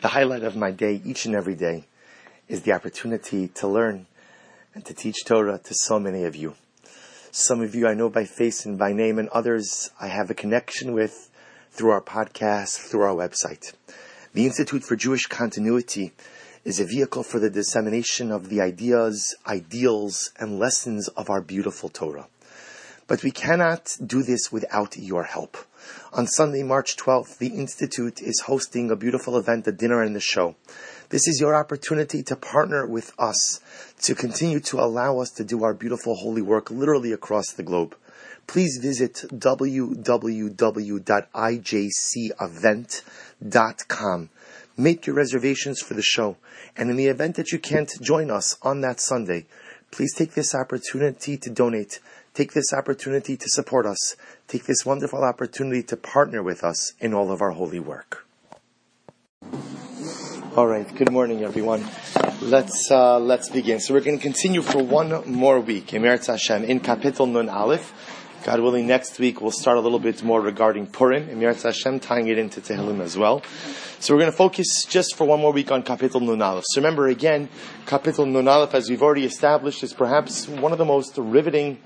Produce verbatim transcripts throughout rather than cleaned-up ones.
The highlight of my day, each and every day, is the opportunity to learn and to teach Torah to so many of you. Some of you I know by face and by name, and others I have a connection with through our podcast, through our website. The Institute for Jewish Continuity is a vehicle for the dissemination of the ideas, ideals, and lessons of our beautiful Torah. But we cannot do this without your help. On Sunday, March twelfth, the Institute is hosting a beautiful event, a dinner and a show. This is your opportunity to partner with us, to continue to allow us to do our beautiful holy work literally across the globe. Please visit w w w dot i j c event dot com. Make your reservations for the show. And in the event that you can't join us on that Sunday, please take this opportunity to donate. Take this opportunity to support us. Take this wonderful opportunity to partner with us in all of our holy work. All right. Good morning, everyone. Let's uh, let's begin. So we're going to continue for one more week. Emeretz Hashem in Kapitel Nun Aleph. God willing, next week we'll start a little bit more regarding Purim. Emeretz Hashem, tying it into Tehillim as well. So we're going to focus just for one more week on Kapitel Nun Aleph. So remember again, Kapitel Nun Aleph, as we've already established, is perhaps one of the most riveting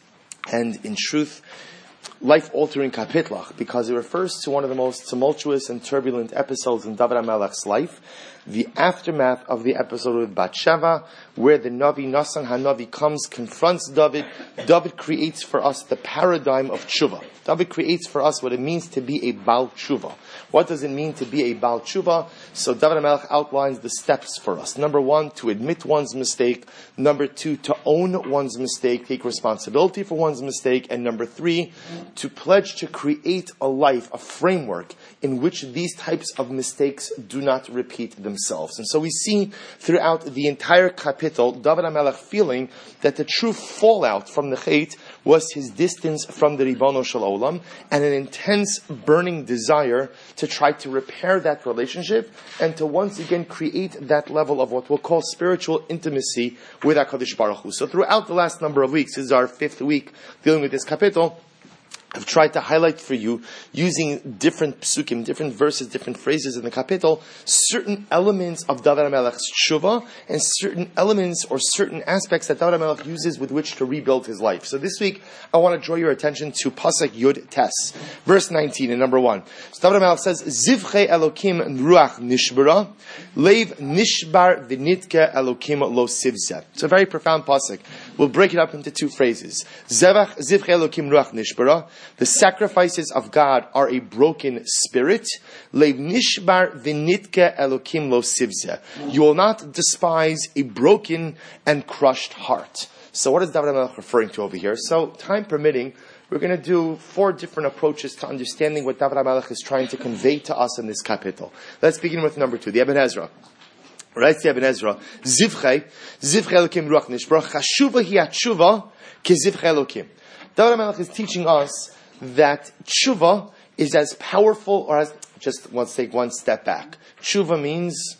and, in truth, life-altering kapitlach, because it refers to one of the most tumultuous and turbulent episodes in David HaMelech's life, the aftermath of the episode with Bathsheba, where the Navi, Nasan HaNavi, comes, confronts David. David creates for us the paradigm of tshuva. David creates for us what it means to be a Baal Tshuva. What does it mean to be a Baal Tshuva? So David HaMelech outlines the steps for us. Number one, to admit one's mistake. Number two, to own one's mistake, take responsibility for one's mistake. And number three, to pledge to create a life, a framework in which these types of mistakes do not repeat themselves. And so we see throughout the entire kapitel, David HaMelech feeling that the true fallout from the Chet was his distance from the Ribono Shel Olam and an intense burning desire to try to repair that relationship and to once again create that level of what we'll call spiritual intimacy with HaKadosh Baruch Hu. So throughout the last number of weeks, this is our fifth week dealing with this kapitel, I've tried to highlight for you, using different psukim, different verses, different phrases in the kapitel, certain elements of David HaMelech's tshuva, and certain elements or certain aspects that David HaMelech uses with which to rebuild his life. So this week, I want to draw your attention to Pasuk Yud Tes, verse nineteen, and number one. So David HaMelech says, Zivchei Elokim Ruach Nishbara, Leiv Nishbar V'nitke Elokim Lo Sivzeh. It's a very profound pasuk. We'll break it up into two phrases. Zevach Zivchei Elokim Ruach Nishbara. The sacrifices of God are a broken spirit. Leiv nishbar v'nitke elokim lo sivzeh. You will not despise a broken and crushed heart. So what is David HaMelech referring to over here? So, time permitting, we're going to do four different approaches to understanding what David HaMelech is trying to convey to us in this kapitel. Let's begin with number two, the Ibn Ezra. Right, the Ibn Ezra. Zivchei, Zivchei elokim ruach nishbar, chashuva hi atshuva ke zivchei elokim. David HaMelech is teaching us that tshuva is as powerful, or as, just let's take one step back. Tshuva means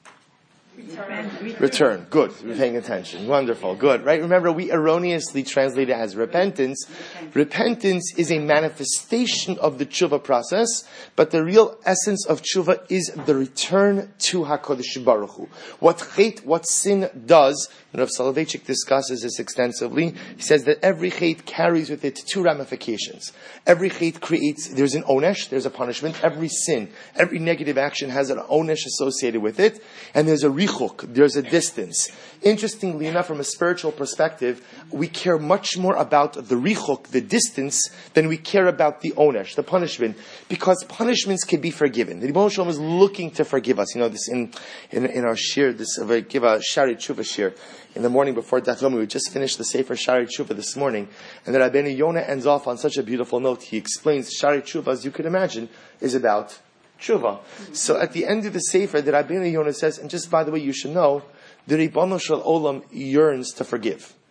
return. Return. Good. You're paying attention. Wonderful. Good. Right? Remember, we erroneously translate it as repentance. Repentance. Repentance is a manifestation of the tshuva process, but the real essence of tshuva is the return to HaKadosh Baruch Hu. What chet, what sin does, and Rav Soloveitchik discusses this extensively. He says that every chet carries with it two ramifications. Every chet creates, there's an onesh, there's a punishment. Every sin, every negative action has an onesh associated with it. And there's a richuk, there's a distance. Interestingly enough, from a spiritual perspective, we care much more about the richuk, the distance, than we care about the onesh, the punishment. Because punishments can be forgiven. The Ribono Shel Olam is looking to forgive us. You know, this in, in, in our shir, this, uh, give a Shari Tshuva shir. In the morning before Daf Yomi, we just finished the Sefer Shari Tshuva this morning, and the Rabbeinu Yonah ends off on such a beautiful note. He explains Shari Tshuva, as you could imagine, is about tshuva. So at the end of the Sefer, the Rabbeinu Yonah says, and just by the way, you should know, the Ribono Shel Olam yearns to forgive.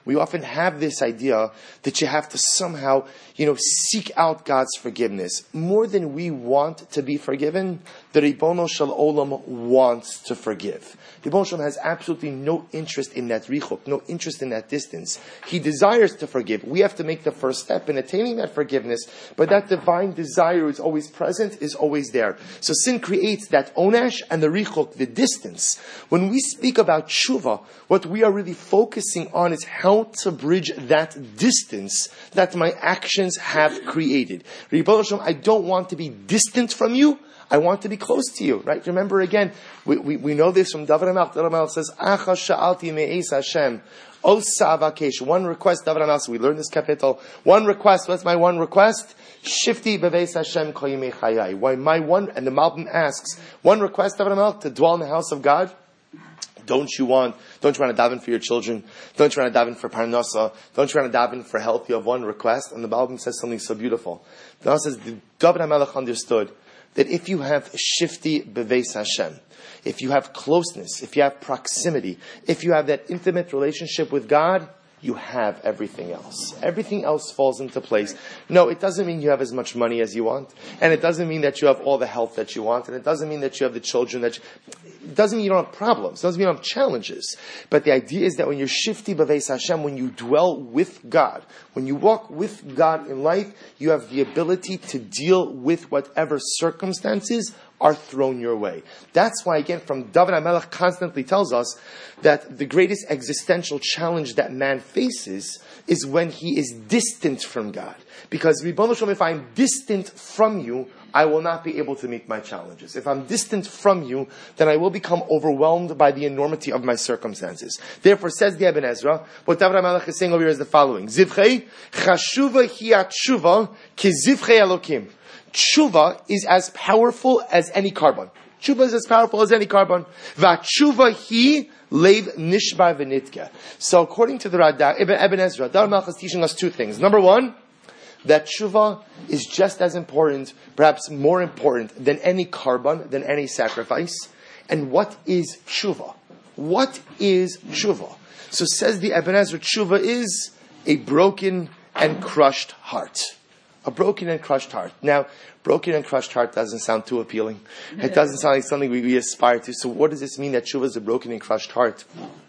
we often have this idea that you have to somehow, you know, seek out God's forgiveness. More than we want to be forgiven, the Ribono Shel Olam wants to forgive. Ribono Shel Olam has absolutely no interest in that richuk, no interest in that distance. He desires to forgive. We have to make the first step in attaining that forgiveness, but that divine desire is always present, is always there. So sin creates that onash and the richuk, the distance. When we speak about tshuva, what we are really focusing on is how to bridge that distance that my actions have created. Ribono Shel Olam, I don't want to be distant from you. I want to be close to you, right? Remember again, we, we, we know this from David HaMelech. David HaMelech says, Acha sha'alti me'es Hashem, osa avakesh. One request, David HaMelech, so we learned this capital. One request, what's my one request? Shifti beveis Hashem kol yimei chayai. Why my one, and the Malbim asks, one request, David HaMelech, to dwell in the house of God? Don't you want, don't you want to daven for your children? Don't you want to daven for parnasa? Don't you want to daven for health? You have one request, and the Malbim says something so beautiful. The Malbim says, David HaMelech understood that if you have shifti beveis Hashem, if you have closeness, if you have proximity, if you have that intimate relationship with God, you have everything else. Everything else falls into place. No, it doesn't mean you have as much money as you want. And it doesn't mean that you have all the health that you want. And it doesn't mean that you have the children that you... It doesn't mean you don't have problems. It doesn't mean you don't have challenges. But the idea is that when you're shifti beveis Hashem, when you dwell with God, when you walk with God in life, you have the ability to deal with whatever circumstances are thrown your way. That's why, again, from David HaMelech constantly tells us that the greatest existential challenge that man faces is when he is distant from God. Because, Ribono Shel Olam, if I'm distant from you, I will not be able to meet my challenges. If I'm distant from you, then I will become overwhelmed by the enormity of my circumstances. Therefore, says the Ibn Ezra, what David HaMelech is saying over here is the following. Zivchei, chashuva hi atshuva ki zivchei Elokim. Tshuva is as powerful as any carbon. Tshuva is as powerful as any carbon. V'tshuva hi leiv nishbar v'nitke. So according to the Radak, Ibn Ezra, David HaMelech is teaching us two things. Number one, that tshuva is just as important, perhaps more important than any carbon, than any sacrifice. And what is tshuva? What is tshuva? So says the Ibn Ezra, tshuva is a broken and crushed heart. A broken and crushed heart. Now, broken and crushed heart doesn't sound too appealing. It doesn't sound like something we, we aspire to. So what does this mean that tshuva is a broken and crushed heart?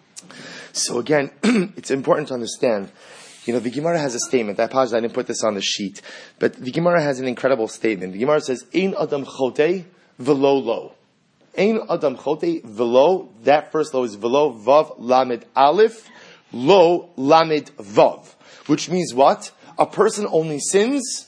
So again, it's important to understand. You know, the Gemara has a statement. I apologize, I didn't put this on the sheet. But the Gemara has an incredible statement. The Gemara says, Ein adam chotei velo lo. Ein adam chotei velo. That first lo is velo, vav, lamed, aleph, lo, lamed, vav. Which means what? A person only sins.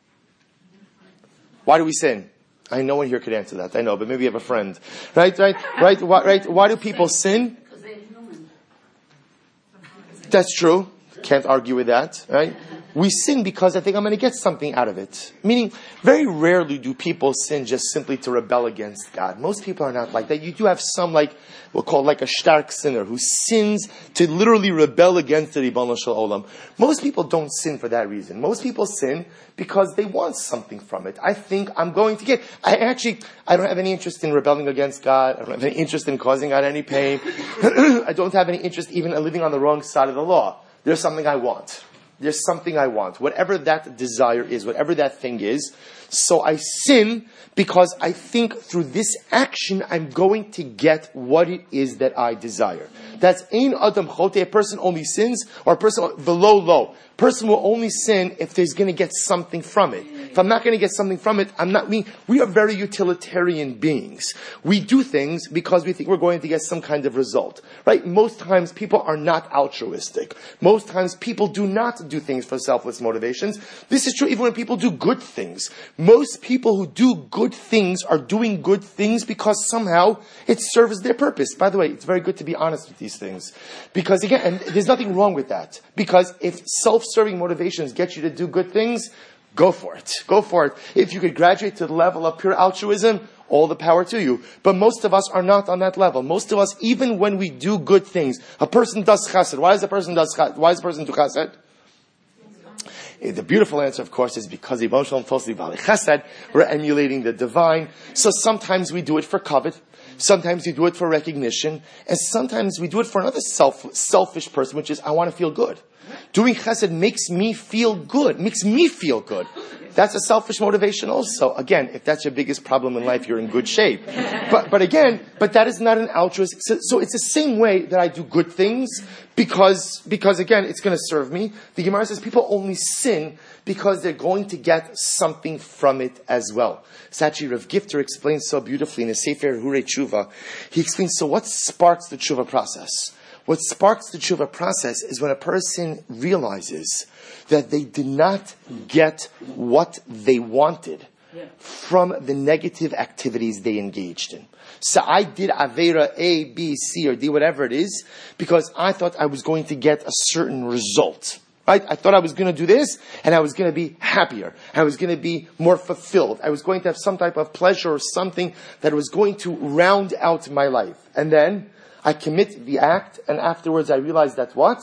Why do we sin? I know one here could answer that. I know, but maybe you have a friend. Right, right, right, why, right. Why do people sin? Because they're human. That's true. Can't argue with that, right? We sin because I think I'm going to get something out of it. Meaning, very rarely do people sin just simply to rebel against God. Most people are not like that. You do have some, like, we'll call like a stark sinner who sins to literally rebel against the Ribono Shel Olam. Most people don't sin for that reason. Most people sin because they want something from it. I think I'm going to get, I actually, I don't have any interest in rebelling against God. I don't have any interest in causing God any pain. I don't have any interest even in living on the wrong side of the law. There's something I want. There's something I want. Whatever that desire is, whatever that thing is. So I sin because I think through this action I'm going to get what it is that I desire. That's ein adam chote. A person only sins, or a person below low. Person will only sin if there's going to get something from it. If I'm not going to get something from it, I'm not. We we are very utilitarian beings. We do things because we think we're going to get some kind of result, right? Most times people are not altruistic. Most times people do not do things for selfless motivations. This is true even when people do good things. Most people who do good things are doing good things because somehow it serves their purpose. By the way, it's very good to be honest with these things, because again, and there's nothing wrong with that. Because if self-serving motivations get you to do good things, go for it. Go for it. If you could graduate to the level of pure altruism, all the power to you. But most of us are not on that level. Most of us, even when we do good things, a person does chesed. Why does a person does chesed? Why does a person do chesed? The beautiful answer, of course, is because Ribono Shel Olam told us to be Baalei Chesed, we're emulating the divine. So sometimes we do it for kavod, sometimes we do it for recognition, and sometimes we do it for another self, selfish person, which is, I want to feel good. Doing chesed makes me feel good, makes me feel good. That's a selfish motivation also. Again, if that's your biggest problem in life, you're in good shape. But, but again, but that is not an altruistic. So, so it's the same way that I do good things because, because again, it's going to serve me. The Gemara says people only sin because they're going to get something from it as well. Sachi Rav Gifter explains so beautifully in his Sefer Hure Tshuva. He explains, so what sparks the tshuva process? What sparks the tshuva process is when a person realizes that they did not get what they wanted from the negative activities they engaged in. So I did Aveira A, B, C, or D, whatever it is, because I thought I was going to get a certain result. Right? I thought I was going to do this, and I was going to be happier. I was going to be more fulfilled. I was going to have some type of pleasure or something that was going to round out my life. And then I commit the act, and afterwards I realize that what?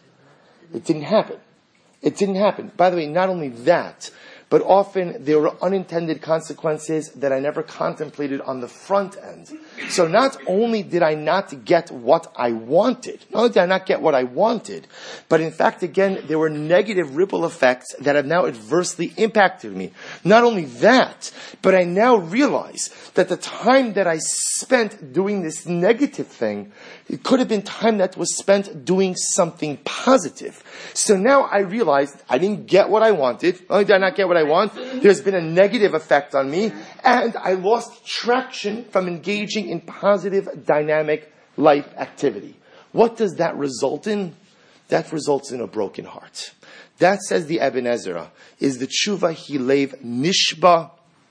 It didn't happen. It didn't happen. By the way, not only that, but often there were unintended consequences that I never contemplated on the front end. So not only did I not get what I wanted, not only did I not get what I wanted, but in fact, again, there were negative ripple effects that have now adversely impacted me. Not only that, but I now realize that the time that I spent doing this negative thing, it could have been time that was spent doing something positive. So now I realized I didn't get what I wanted. Not only did I not get what I want, there's been a negative effect on me, and I lost traction from engaging in positive, dynamic life activity. What does that result in? That results in a broken heart. That, says the Eben Ezra, is the tshuva hilev nishba,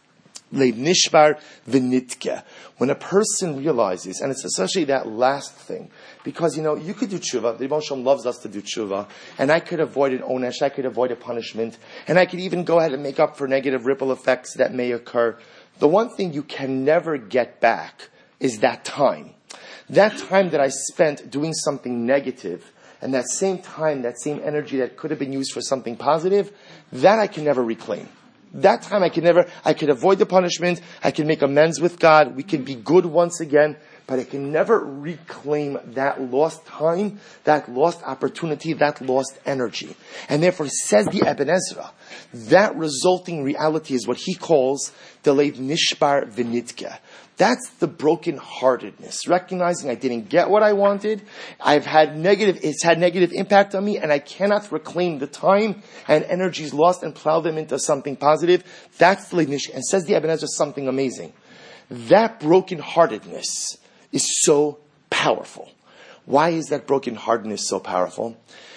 lev nishbar v'nitke. When a person realizes, and it's especially that last thing, because, you know, you could do tshuva. The Ribono Shel Olam loves us to do tshuva. And I could avoid an onesh. I could avoid a punishment. And I could even go ahead and make up for negative ripple effects that may occur. The one thing you can never get back is that time. That time that I spent doing something negative, and that same time, that same energy that could have been used for something positive, that I can never reclaim. That time I can never, I could avoid the punishment. I can make amends with God. We can be good once again. But I can never reclaim that lost time, that lost opportunity, that lost energy. And therefore, says the Eben Ezra, that resulting reality is what he calls the leiv nishbar v'nitke. That's the broken-heartedness. Recognizing I didn't get what I wanted, I've had negative, it's had negative impact on me, and I cannot reclaim the time and energies lost and plow them into something positive. That's the leiv nishbar. And says the Eben Ezra something amazing. That broken-heartedness is so powerful. Why is that brokenheartedness so powerful?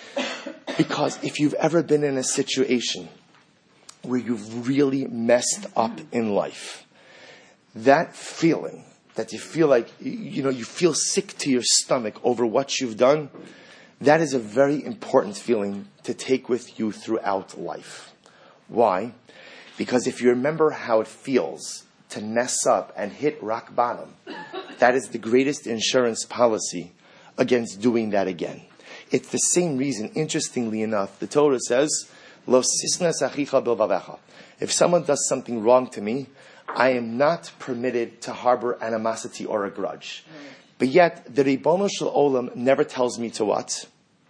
Because if you've ever been in a situation where you've really messed up in life, that feeling that you feel like, you know, you feel sick to your stomach over what you've done, that is a very important feeling to take with you throughout life. Why? Because if you remember how it feels to mess up and hit rock bottom, that is the greatest insurance policy against doing that again. It's the same reason, interestingly enough, the Torah says, Lo sisnas achicha bilvavecha. If someone does something wrong to me, I am not permitted to harbor animosity or a grudge. But yet, the Ribono Shel Olam never tells me to what?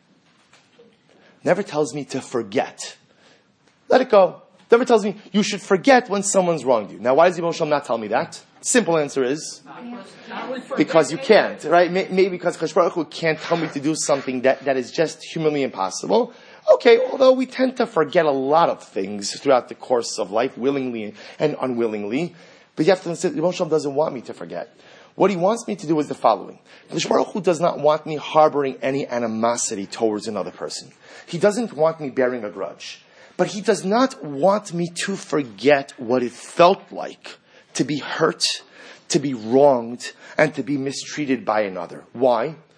Never tells me to forget. Let it go. Never tells me you should forget when someone's wronged you. Now, why does Ribono Shel Olam not tell me that? Simple answer is because you can't, right? Maybe because Kadosh Baruch Hu can't tell me to do something that, that is just humanly impossible. Okay, although we tend to forget a lot of things throughout the course of life, willingly and unwillingly. But you have to understand, Ribono Shel Olam doesn't want me to forget. What he wants me to do is the following. Kadosh Baruch Hu does not want me harboring any animosity towards another person. He doesn't want me bearing a grudge. But he does not want me to forget what it felt like to be hurt, to be wronged, and to be mistreated by another. Why?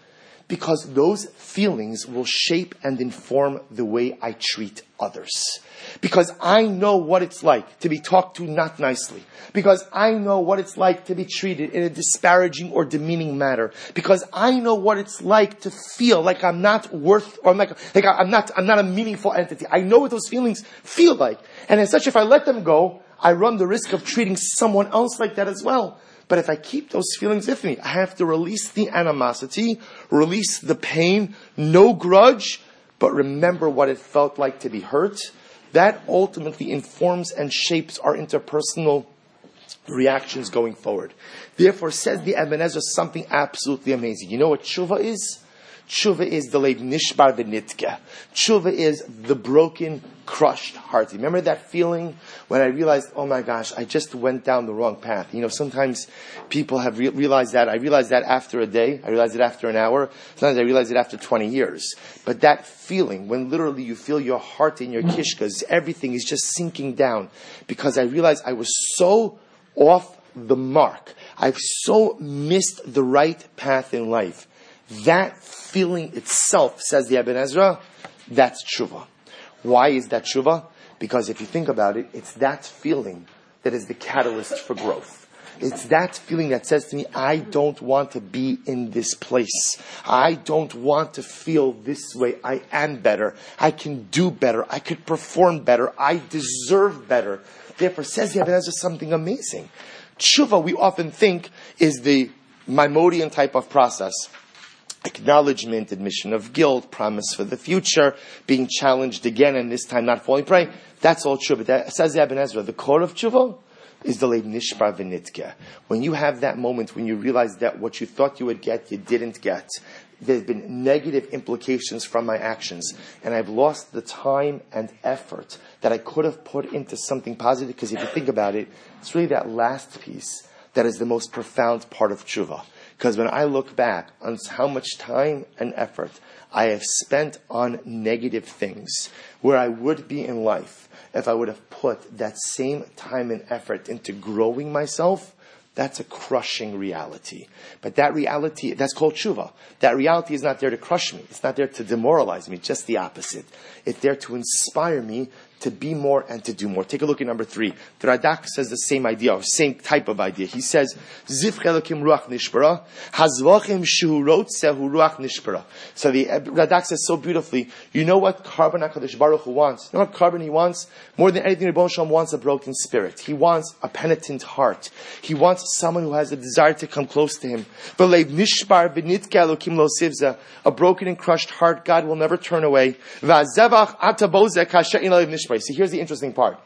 Because those feelings will shape and inform the way I treat others. Because I know what it's like to be talked to not nicely. Because I know what it's like to be treated in a disparaging or demeaning manner. Because I know what it's like to feel like I'm not worth, or I'm like, like I'm not, I'm not a meaningful entity. I know what those feelings feel like. And as such, if I let them go, I run the risk of treating someone else like that as well. But if I keep those feelings with me, I have to release the animosity, release the pain, no grudge, but remember what it felt like to be hurt. That ultimately informs and shapes our interpersonal reactions going forward. Therefore, says the Ibn Ezra, something absolutely amazing. You know what tshuva is? Tshuva is the leiv nishbar v'nitke. Tshuva is the broken, crushed heart. Remember that feeling when I realized, oh my gosh, I just went down the wrong path. You know, sometimes people have re- realized that. I realized that after a day. I realized it after an hour. Sometimes I realized it after twenty years. But that feeling, when literally you feel your heart in your kishkas, everything is just sinking down. Because I realized I was so off the mark. I've so missed the right path in life. That feeling itself, says the Ibn Ezra, that's tshuva. Why is that tshuva? Because if you think about it, it's that feeling that is the catalyst for growth. It's that feeling that says to me, I don't want to be in this place. I don't want to feel this way. I am better. I can do better. I could perform better. I deserve better. Therefore, says the Ibn Ezra something amazing. Tshuva, we often think, is the Maimonidean type of process. Acknowledgement, admission of guilt, promise for the future, being challenged again and this time not falling prey. That's all tshuva. That says the Ibn Ezra. The core of tshuva is the leiv nishbar v'nitke. When you have that moment when you realize that what you thought you would get, you didn't get. There have been negative implications from my actions, and I've lost the time and effort that I could have put into something positive. Because if you think about it, it's really that last piece that is the most profound part of tshuva. Because when I look back on how much time and effort I have spent on negative things, where I would be in life if I would have put that same time and effort into growing myself, that's a crushing reality. But that reality, that's called tshuva. That reality is not there to crush me. It's not there to demoralize me. Just the opposite. It's there to inspire me to be more and to do more. Take a look at number three. The Radak says the same idea, or same type of idea. He says, Ziv chelokim ruach nishbara, hazvachim shehurot sehu ruach nishbara. So the Radak says so beautifully, you know what carbon HaKadosh Baruch Hu wants? You know what carbon he wants? More than anything, Rebbeinu Shalom wants a broken spirit. He wants a penitent heart. He wants someone who has a desire to come close to him. V'leiv nishbar v'nitke elokim lo sivza. A broken and crushed heart, God will never turn away. V'azevach atabozeh kashe'in leiv nishbar. See, here's the interesting part.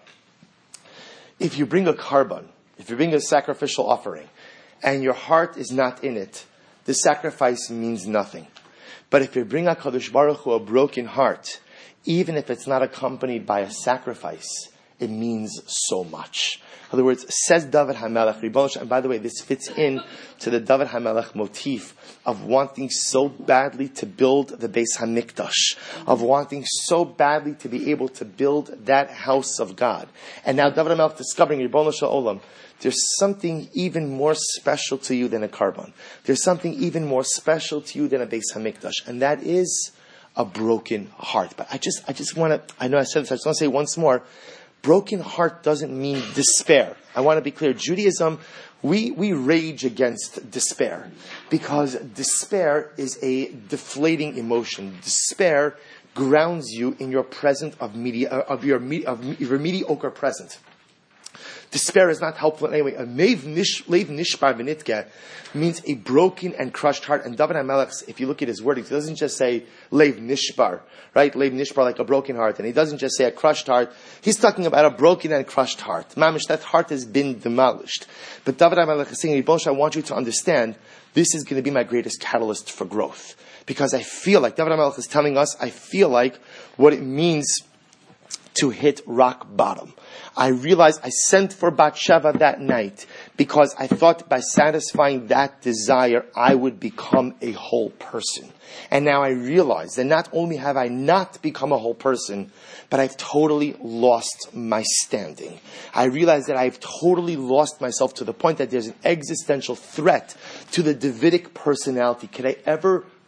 If you bring a carbon, if you bring a sacrificial offering, and your heart is not in it, the sacrifice means nothing. But if you bring a Kadosh Baruch Hu, a broken heart, even if it's not accompanied by a sacrifice, it means so much. In other words, says David HaMelech, and by the way, this fits in to the David HaMelech motif of wanting so badly to build the Beis HaMikdash, of wanting so badly to be able to build that house of God. And now David HaMelech discovering, Ribono Shel Olam, there's something even more special to you than a carbon. There's something even more special to you than a Beis HaMikdash, and that is a broken heart. But I just, I just want to, I know I said this, I just want to say once more, broken heart doesn't mean despair. I want to be clear. Judaism, we, we rage against despair because despair is a deflating emotion. Despair grounds you in your present of media, of your, of your mediocre present. Despair is not helpful in any way. A leiv nishbar v'nitke means a broken and crushed heart. And David HaMelech, if you look at his wordings, he doesn't just say leiv nishbar, right? Leiv nishbar, like a broken heart. And he doesn't just say a crushed heart. He's talking about a broken and crushed heart. Mamish, that heart has been demolished. But David HaMelech is saying, Ribono Shel Olam, I want you to understand, this is going to be my greatest catalyst for growth. Because I feel like, David HaMelech is telling us, I feel like what it means to hit rock bottom. I realized I sent for Bathsheba that night because I thought by satisfying that desire, I would become a whole person. And now I realize that not only have I not become a whole person, but I've totally lost my standing. I realize that I've totally lost myself to the point that there's an existential threat to the Davidic personality. Could I ever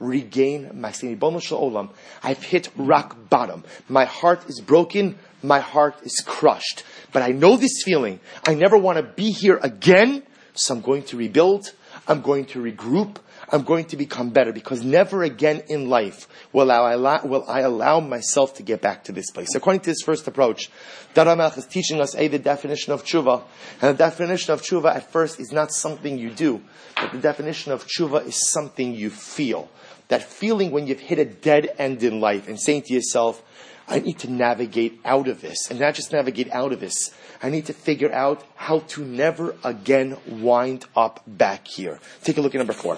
regain my sanity. Bono shel olam, I've hit rock bottom. My heart is broken. My heart is crushed. But I know this feeling. I never want to be here again. So I'm going to rebuild. I'm going to regroup. I'm going to become better, because never again in life will I allow, will I allow myself to get back to this place. According to this first approach, David HaMelech is teaching us a the definition of tshuva. And the definition of tshuva at first is not something you do, but the definition of tshuva is something you feel. That feeling when you've hit a dead end in life and saying to yourself, I need to navigate out of this. And not just navigate out of this, I need to figure out how to never again wind up back here. Take a look at number four.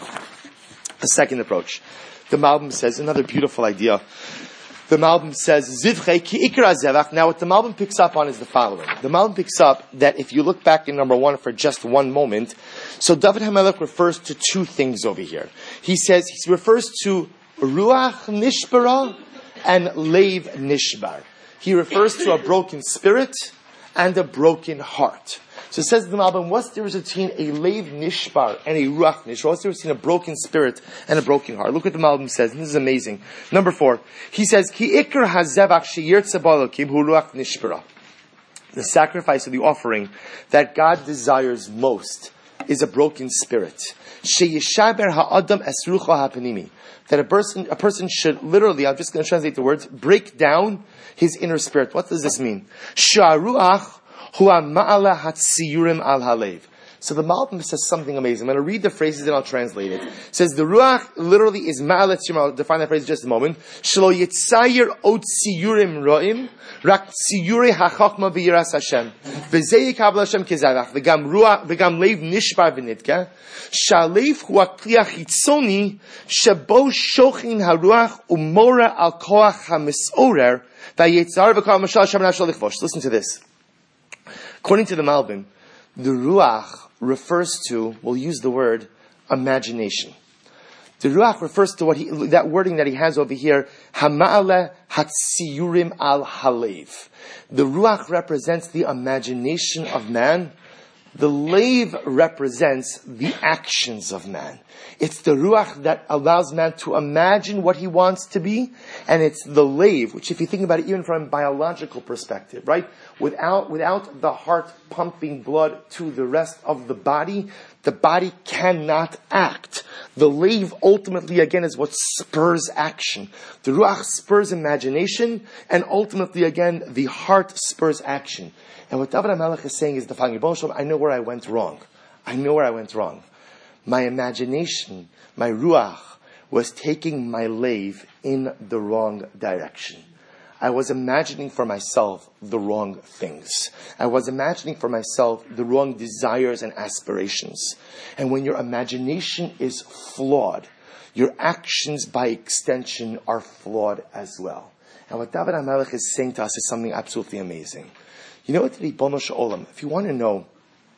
The second approach. The Malbim says, another beautiful idea. The Malbim says, Zivchei ki ikra zevach. Now what the Malbim picks up on is the following. The Malbim picks up that if you look back in number one for just one moment, so David HaMelech refers to two things over here. He says, he refers to Ruach Nishbara and Leiv Nishbar. He refers to a broken spirit and a broken heart. So it says the Malbim, what's the difference between a Leiv Nishbar and a Ruach Nishbar? What's the difference between a broken spirit and a broken heart? Look what the Malbim says, and this is amazing. Number four, he says, Ki ikr hazevach sheyirtze balokim hu Ruach Nishbara. The sacrifice of the offering that God desires most is a broken spirit. Sheyishaber ha'adam esrucha ha'panimi. That a person, a person should literally, I'm just going to translate the words, break down his inner spirit. What does this mean? Sha'ruach hua ma'ala hatsiyurim al halev. So the Malbim says something amazing. I'm going to read the phrases and I'll translate it. It says the ruach literally is ma'ala tziyurim. I'll define that phrase in just a moment. Shlo yitzayir od tziyurim ro'im rak tziyuri hachachma v'yiras Hashem v'zeh yikabel Hashem kezavach v'gam ruach v'gam leiv nishbar v'nitka shalev hua kliach hitzoni shebo shochin haruach umora al koach hamisorer v'yitzar v'kal mashal Hashem nashal lichvosh. Listen to this. According to the Malbim, the ruach refers to, we'll use the word, imagination. The ruach refers to what he, that wording that he has over here, hama'ale hatsiyurim al halev. The ruach represents the imagination of man. The leiv represents the actions of man. It's the ruach that allows man to imagine what he wants to be, and it's the leiv, which if you think about it even from a biological perspective, right? Without, without the heart pumping blood to the rest of the body, the body cannot act. The leiv ultimately, again, is what spurs action. The ruach spurs imagination, and ultimately, again, the heart spurs action. And what David HaMelech is saying is the following: I know where I went wrong. I know where I went wrong. My imagination, my ruach, was taking my leiv in the wrong direction. I was imagining for myself the wrong things. I was imagining for myself the wrong desires and aspirations. And when your imagination is flawed, your actions by extension are flawed as well. And what David HaMelech is saying to us is something absolutely amazing. You know what, Ribono Shel Olam, if you want to know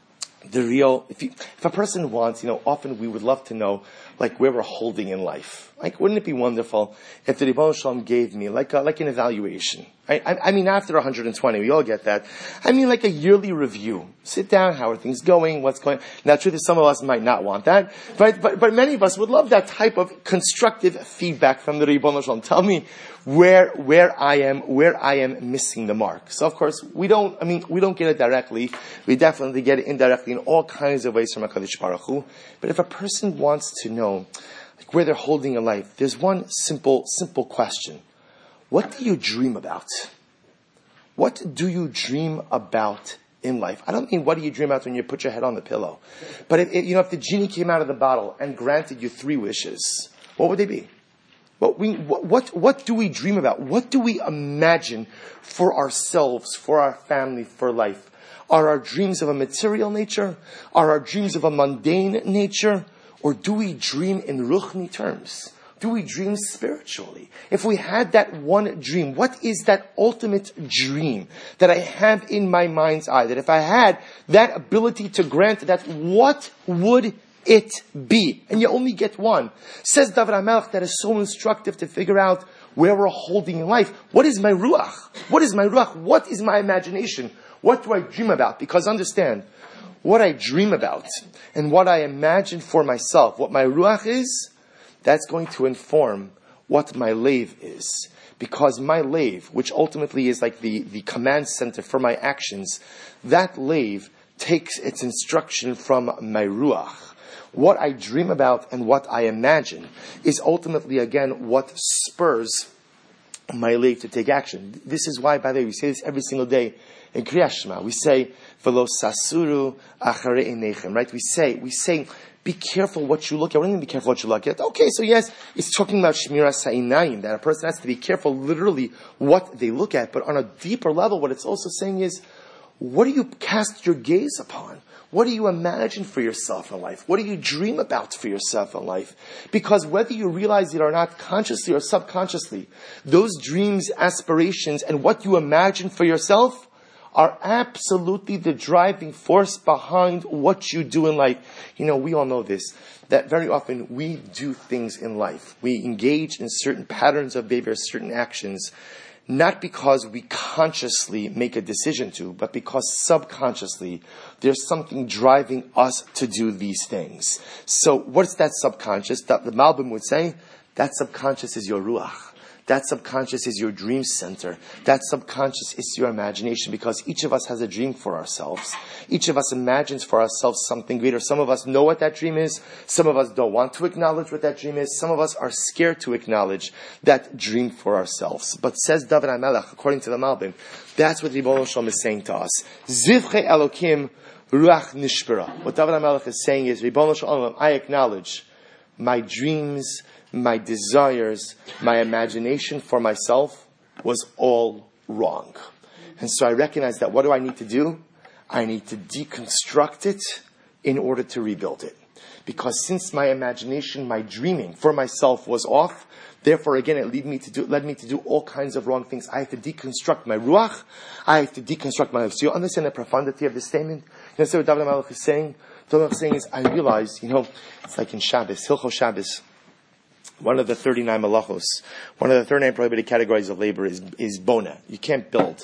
the real, if, you, if a person wants, you know, often we would love to know, like, where we're holding in life. Like, wouldn't it be wonderful if the Ribono Shel Olam gave me, like, a, like an evaluation? Right? I, I mean, after one hundred twenty, we all get that. I mean, like a yearly review. Sit down, how are things going, what's going on? Now, the truth is, some of us might not want that, but, but, but many of us would love that type of constructive feedback from the Ribono Shel Olam. Tell me where, where I am, where I am missing the mark. So, of course, we don't, I mean, we don't get it directly. We definitely get it indirectly in all kinds of ways from HaKadosh Baruch Hu. But if a person wants to know, like, where they're holding in life, there's one simple, simple question. What do you dream about? What do you dream about in life? I don't mean what do you dream about when you put your head on the pillow. But if, if, you know, if the genie came out of the bottle and granted you three wishes, what would they be? What, we, what, what, what do we dream about? What do we imagine for ourselves, for our family, for life? Are our dreams of a material nature? Are our dreams of a mundane nature? Or do we dream in ruchni terms? Do we dream spiritually? If we had that one dream, what is that ultimate dream that I have in my mind's eye? That if I had that ability to grant that, what would it be? And you only get one. Says David HaMelech, that is so instructive to figure out where we're holding in life. What is my ruach? What is my ruach? What is my imagination? What do I dream about? Because understand, what I dream about and what I imagine for myself, what my ruach is, that's going to inform what my lave is. Because my lave, which ultimately is like the, the command center for my actions, that lave takes its instruction from my ruach. What I dream about and what I imagine is ultimately, again, what spurs my lave to take action. This is why, by the way, we say this every single day in Kriyat Shema. We say, V'lo sasuru acharei einechem, right? We say, we say, be careful what you look at. What do you mean be careful what you look at? Okay, so yes, it's talking about Shmiras Ha'inayim, that a person has to be careful literally what they look at. But on a deeper level, what it's also saying is, what do you cast your gaze upon? What do you imagine for yourself in life? What do you dream about for yourself in life? Because whether you realize it or not, consciously or subconsciously, those dreams, aspirations, and what you imagine for yourself are absolutely the driving force behind what you do in life. You know, we all know this, that very often we do things in life. We engage in certain patterns of behavior, certain actions, not because we consciously make a decision to, but because subconsciously there's something driving us to do these things. So what's that subconscious? That the Malbim would say, that subconscious is your ruach. That subconscious is your dream center. That subconscious is your imagination, because each of us has a dream for ourselves. Each of us imagines for ourselves something greater. Some of us know what that dream is. Some of us don't want to acknowledge what that dream is. Some of us are scared to acknowledge that dream for ourselves. But says David HaMelech, according to the Malbim, that's what Ribono Shel Olam is saying to us. Zivchei Elokim Ruach Nishbara. What David HaMelech is saying is, Ribono Shel Olam, I acknowledge my dreams, my desires, my imagination for myself was all wrong. And so I recognize that what do I need to do? I need to deconstruct it in order to rebuild it. Because since my imagination, my dreaming for myself was off, therefore again it led me to do, led me to do all kinds of wrong things. I have to deconstruct my ruach. I have to deconstruct my life. So you understand the profundity of this statement? You understand what David HaMelech is saying? What David HaMelech is saying is, I realize, you know, it's like in Shabbos, Hilchos Shabbos, one of the thirty-nine malachos, one of the thirty-nine prohibited categories of labor is, is bona. You can't build.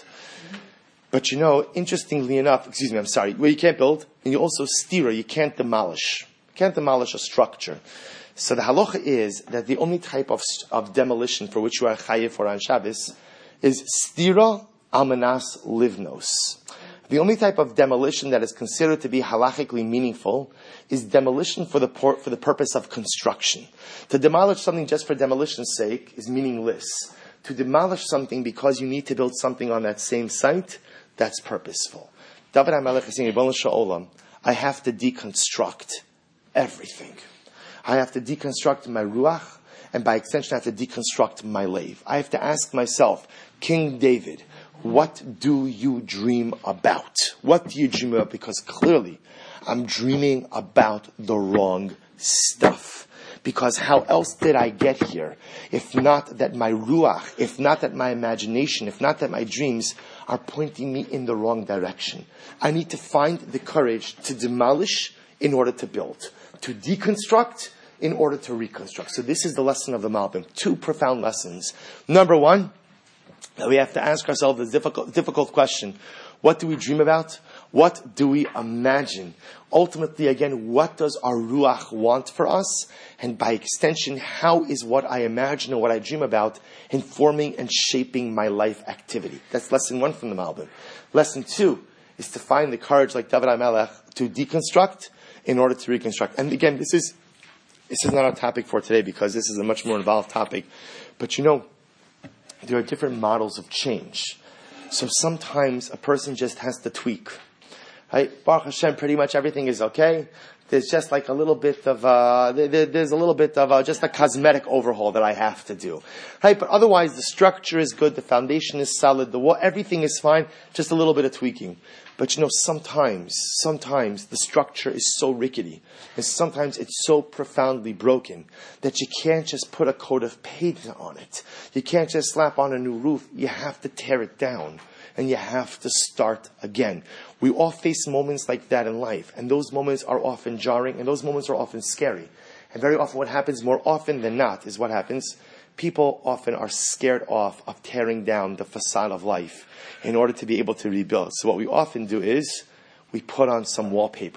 But you know, interestingly enough, excuse me, I'm sorry, well, you can't build, and you also stira, you can't demolish. You can't demolish a structure. So the halacha is that the only type of, of demolition for which you are chayiv for on Shabbos is stira almanas livnos. The only type of demolition that is considered to be halachically meaningful is demolition for the por- for the purpose of construction. To demolish something just for demolition's sake is meaningless. To demolish something because you need to build something on that same site, that's purposeful. David HaMelech is saying, Ribono Shel Olam, I have to deconstruct everything. I have to deconstruct my ruach, and by extension I have to deconstruct my lave. I have to ask myself, King David, what do you dream about? What do you dream about? Because clearly, I'm dreaming about the wrong stuff. Because how else did I get here? If not that my ruach, if not that my imagination, if not that my dreams are pointing me in the wrong direction. I need to find the courage to demolish in order to build. To deconstruct in order to reconstruct. So this is the lesson of the Malbim. Two profound lessons. Number one, that we have to ask ourselves the difficult, difficult question. What do we dream about? What do we imagine? Ultimately, again, what does our ruach want for us? And by extension, how is what I imagine and what I dream about informing and shaping my life activity? That's lesson one from the Malbim. Lesson two is to find the courage, like David HaMelech, to deconstruct in order to reconstruct. And again, this is this is not our topic for today because this is a much more involved topic. But you know, there are different models of change. So sometimes a person just has to tweak. Right? Baruch Hashem, pretty much everything is okay. There's just like a little bit of, uh, there, there's a little bit of uh, just a cosmetic overhaul that I have to do. Right? But otherwise the structure is good, the foundation is solid, the wall, everything is fine, just a little bit of tweaking. But you know, sometimes, sometimes the structure is so rickety, and sometimes it's so profoundly broken that you can't just put a coat of paint on it. You can't just slap on a new roof. You have to tear it down, and you have to start again. We all face moments like that in life, and those moments are often jarring, and those moments are often scary. And very often what happens, more often than not, is what happens. People often are scared off of tearing down the facade of life in order to be able to rebuild. So what we often do is we put on some wallpaper.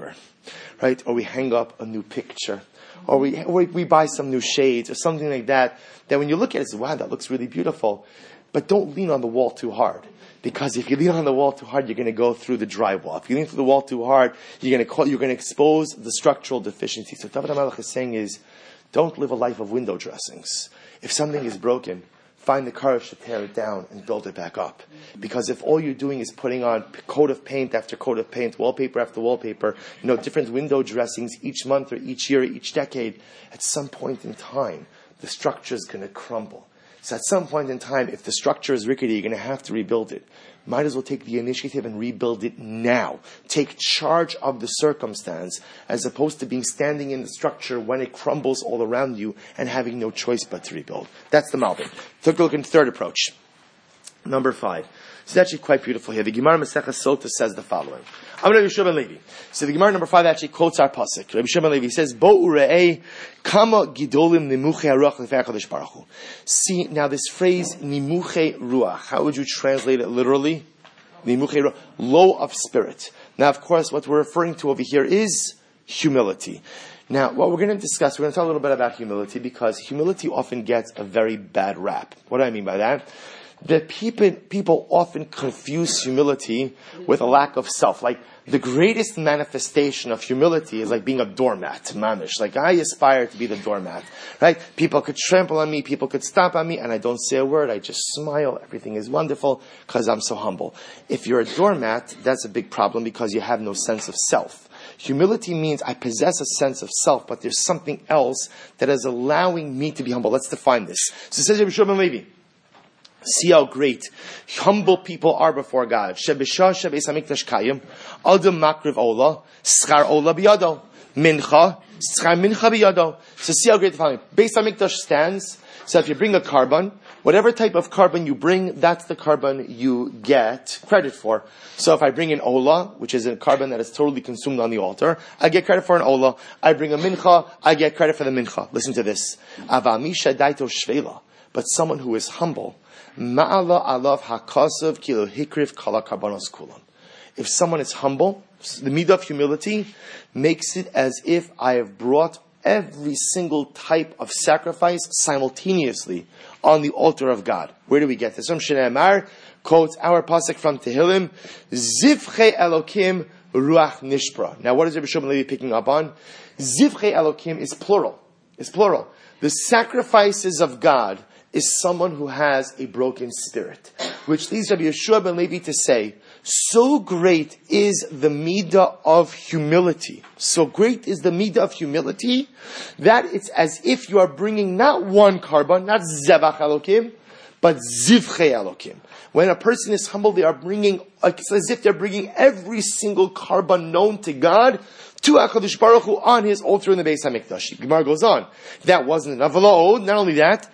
right? Or we hang up a new picture, or we or we buy some new shades or something like that. That when you look at it, say, wow, that looks really beautiful. But don't lean on the wall too hard. Because if you lean on the wall too hard, you're going to go through the drywall. If you lean through the wall too hard, you're going to call, you're going to expose the structural deficiencies. So David HaMelech is saying is, don't live a life of window dressings. If something is broken, find the courage to tear it down and build it back up. Because if all you're doing is putting on coat of paint after coat of paint, wallpaper after wallpaper, you know, different window dressings each month or each year or each decade, at some point in time, the structure is going to crumble. So at some point in time, if the structure is rickety, you're going to have to rebuild it. Might as well take the initiative and rebuild it now. Take charge of the circumstance, as opposed to being standing in the structure when it crumbles all around you and having no choice but to rebuild. That's the Malbim. Take a look at the third approach. Number five. It's actually quite beautiful here. The Gemara Maseches Sota says the following. I'm Rabbi Shimon Levi. So the Gemara number five actually quotes our pasuk. Rabbi Shimon Levi says, "Bo ure'ei kama gidolim nimuchei ruach lefei HaKadosh Baruch Hu." See, now this phrase nimuchei ruach, how would you translate it literally? Nimuchei ruach, low of spirit. Now, of course, what we're referring to over here is humility. Now, what we're going to discuss, we're going to talk a little bit about humility, because humility often gets a very bad rap. What do I mean by that? That people, people often confuse humility with a lack of self. Like, the greatest manifestation of humility is like being a doormat, mamish. Like, I aspire to be the doormat, right? People could trample on me, people could stomp on me, and I don't say a word, I just smile, everything is wonderful, because I'm so humble. If you're a doormat, that's a big problem, because you have no sense of self. Humility means I possess a sense of self, but there's something else that is allowing me to be humble. Let's define this. So it says Rabbi Shimon Levi, see how great humble people are before God. Shebishah shebeis hamikdash kayim, adam makriv ola, schar ola biyado, mincha, schar mincha biyado. So see how great the following. Beis hamikdash stands. So if you bring a carbon, whatever type of carbon you bring, that's the carbon you get credit for. So if I bring an ola, which is a carbon that is totally consumed on the altar, I get credit for an ola. I bring a mincha, I get credit for the mincha. Listen to this. Avamisha daito shvela. But someone who is humble, ma'ala alav hakasav kilo hikriv kala karbanos kulam. If someone is humble, the midah of humility makes it as if I have brought every single type of sacrifice simultaneously on the altar of God. Where do we get this? Ram Shnei Amar quotes our pasuk from Tehillim, Zivchei Elokim Ruach Nishbra. Now what is Rabbi Shimon Levi picking up on? Zivchei Elokim is plural. It's plural. The sacrifices of God is someone who has a broken spirit. Which leads Rabbi Yeshua ben Levi to say, so great is the midah of humility. So great is the midah of humility that it's as if you are bringing not one carbon, not zevach elokim, but zivchei elokim. When a person is humble, they are bringing, it's as if they're bringing every single carbon known to God to HaKadosh Baruch Hu on his altar in the Beis HaMikdash. Gemara goes on. That wasn't enough. Not only that,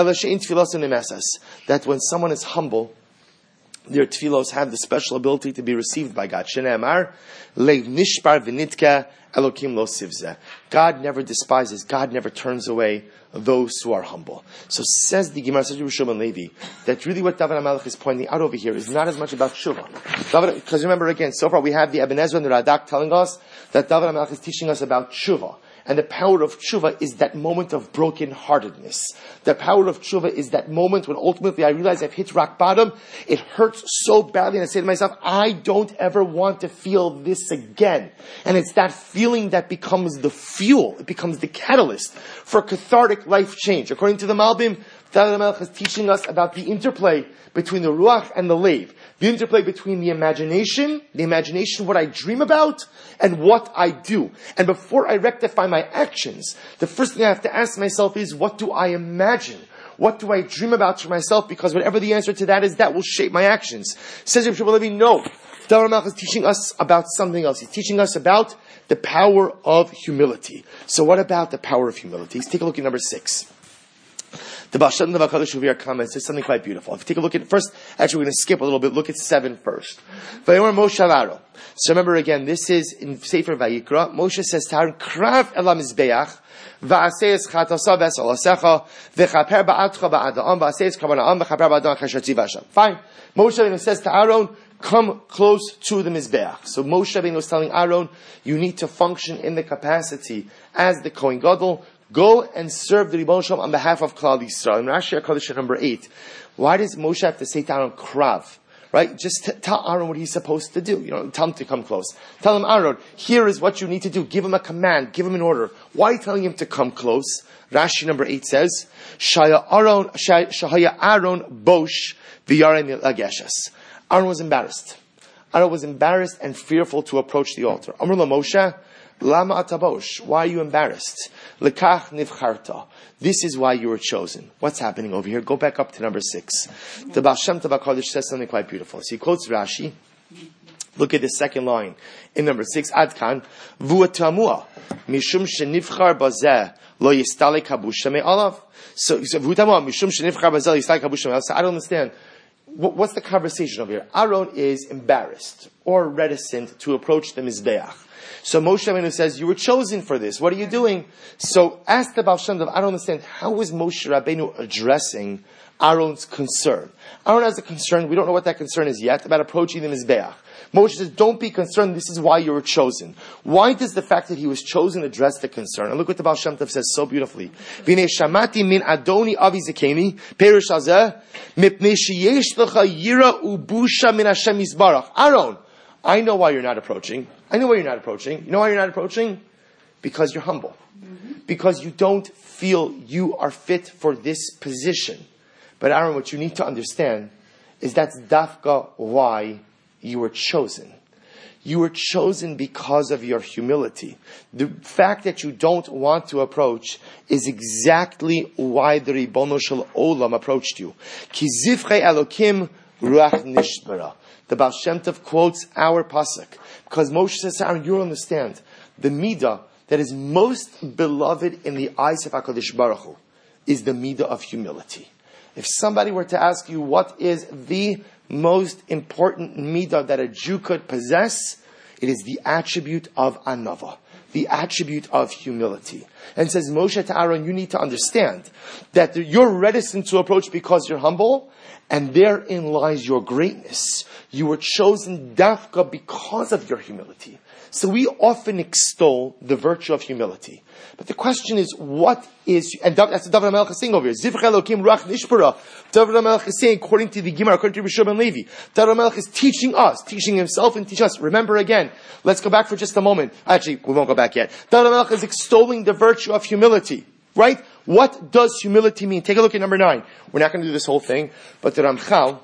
that when someone is humble, their tefillos have the special ability to be received by God. Shnei Amar, Leiv nishbar v'nitka Elokim lo sivzeh. God never despises, God never turns away those who are humble. So says the Gemara, says Rabbi Shimon Levi, that really what David HaMelech is pointing out over here is not as much about tshuva. Because remember again, so far we have the Eben Ezra and the Radak telling us that David HaMelech is teaching us about tshuva. And the power of tshuva is that moment of brokenheartedness. The power of tshuva is that moment when ultimately I realize I've hit rock bottom. It hurts so badly, and I say to myself, I don't ever want to feel this again. And it's that feeling that becomes the fuel. It becomes the catalyst for cathartic life change. According to the Malbim, David HaMelech is teaching us about the interplay between the ruach and the leiv. The interplay between the imagination, the imagination, what I dream about, and what I do. And before I rectify my actions, the first thing I have to ask myself is, what do I imagine? What do I dream about for myself? Because whatever the answer to that is, that will shape my actions. Says Rabbi Shimon Levi, no. David HaMelech is teaching us about something else. He's teaching us about the power of humility. So what about the power of humility? Let's take a look at number six. The Baal Shem Tov HaKadosh Uvir comments says something quite beautiful. If you take a look at first, actually we're going to skip a little bit. Look at seven first. Vayomer Moshe Avaro. So remember again, this is in Sefer Vayikra. Moshe says to Aaron, "Krav el hamizbeach va'aseh chatasa v'esalasecha v'chaper ba'atcha ba'adam va'aseh karban ha'am v'chaper ba'adam cheshatzi v'asham." Fine. Moshe says to Aaron, come close to the Mizbeach. So Moshe Rabbeinu was telling Aaron, you need to function in the capacity as the Kohen Gadol. Go and serve the Ribbon Shalom on behalf of Klal Yisrael. In Rashi HaKadosh number eight, why does Moshe have to say to Aaron, Krav? Right? Just t- tell Aaron what he's supposed to do. You know, tell him to come close. Tell him, Aaron, here is what you need to do. Give him a command. Give him an order. Why are you telling him to come close? Rashi number eight says, Shaya Aaron, Shaya Aaron Bosh v'yarei lageshes. Aaron was embarrassed. Aaron was embarrassed and fearful to approach the altar. Amar la Moshe, Lama atabosh. Why are you embarrassed? Lekach nivcharta. This is why you were chosen. What's happening over here? Go back up to number six. The Baal Shem Tov HaKadosh says something quite beautiful. So he quotes Rashi. Look at the second line in number six. Adkan vuatamua mishum shenivchar bazeh lo yistale kabusha me'alav. So he said vuatamua mishum shenivchar bazeh lo yistale kabusha me'alav. So I don't understand. What's the conversation over here? Aaron is embarrassed or reticent to approach the Mizbeach. So Moshe Rabbeinu says, you were chosen for this. What are you doing? So ask the Baal Shem Tov, I don't understand. How is Moshe Rabbeinu addressing Aaron's concern? Aaron has a concern. We don't know what that concern is yet about approaching the Mizbeach. Moshe says, don't be concerned. This is why you were chosen. Why does the fact that he was chosen address the concern? And look what the Baal Shem Tov says so beautifully. V'nei shamati min Adoni avi zekeni, perush hazeh, mipnei sheyesh lecha yira ubusha min Hashem yisbarach. Aaron, I know why you're not approaching. I know why you're not approaching. You know why you're not approaching? Because you're humble. Mm-hmm. Because you don't feel you are fit for this position. But Aaron, what you need to understand is that's dafka why you were chosen. You were chosen because of your humility. The fact that you don't want to approach is exactly why the Ribono Shel Olam approached you. Ki zivchei Elokim ruach nishbara. The Baal Shem Tov quotes our pasuk because Moshe says to Aaron, you understand the midah that is most beloved in the eyes of HaKadosh Baruch Hu is the midah of humility. If somebody were to ask you what is the most important midah that a Jew could possess, it is the attribute of anava, the attribute of humility. And says Moshe to Aaron, you need to understand that you're reticent to approach because you're humble, and therein lies your greatness. You were chosen dafka because of your humility. So we often extol the virtue of humility. But the question is, what is, and that's what David HaMelech is saying over here. Zivchei Elokim ruach nishbara. David HaMelech is saying, according to the Gemara, according to Rishon ben Levi, David HaMelech is teaching us, teaching himself and teaching us. Remember again, let's go back for just a moment. Actually, we won't go back yet. David HaMelech is extolling the virtue of humility. Right? What does humility mean? Take a look at number nine. We're not going to do this whole thing, but the Ramchal,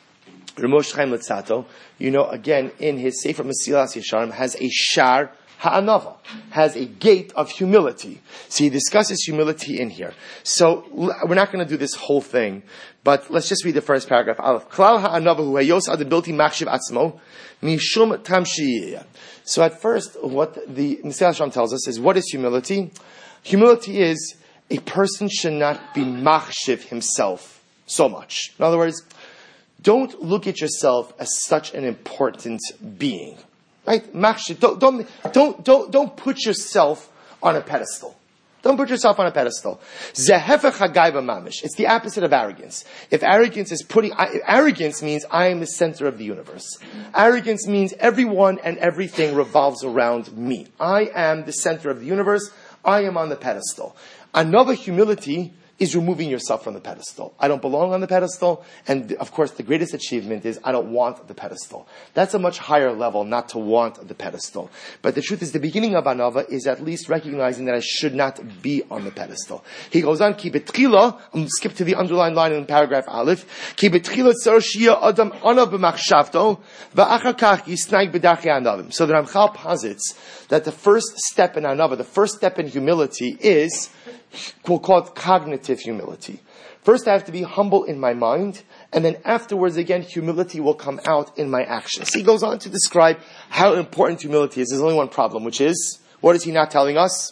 Ramosh Chaim Litzato, you know, again, in his Sefer Mesilas Yesharim, has a shar ha'anava, has a gate of humility. So he discusses humility in here. So we're not going to do this whole thing, but let's just read the first paragraph. Aleph. Klal ha'anava hu hayos adabilti machshiv atzmo mishum tamshiyah. So at first, what the Mesilas Yesharim tells us is, what is humility? Humility is a person should not be machshiv himself so much. In other words, don't look at yourself as such an important being. Right? Machshiv. Don't, don't, don't, don't, don't put yourself on a pedestal. Don't put yourself on a pedestal. Zehefech hagaiva mamish. It's the opposite of arrogance. If arrogance is putting, arrogance means I am the center of the universe. Arrogance means everyone and everything revolves around me. I am the center of the universe. I am on the pedestal. Another humility is removing yourself from the pedestal. I don't belong on the pedestal, and of course the greatest achievement is I don't want the pedestal. That's a much higher level, not to want the pedestal. But the truth is, the beginning of anava is at least recognizing that I should not be on the pedestal. He goes on, ki betchila, I'm going to skip to the underlined line in paragraph Aleph, ki betchila tzar shia adam anav b'machshavto, v'achar kach yisnaig b'dachei anavim. So the Ramchal posits that the first step in anava, the first step in humility is, we'll call it cognitive humility. First I have to be humble in my mind, and then afterwards again humility will come out in my actions. So he goes on to describe how important humility is. There's only one problem, which is, what is he not telling us?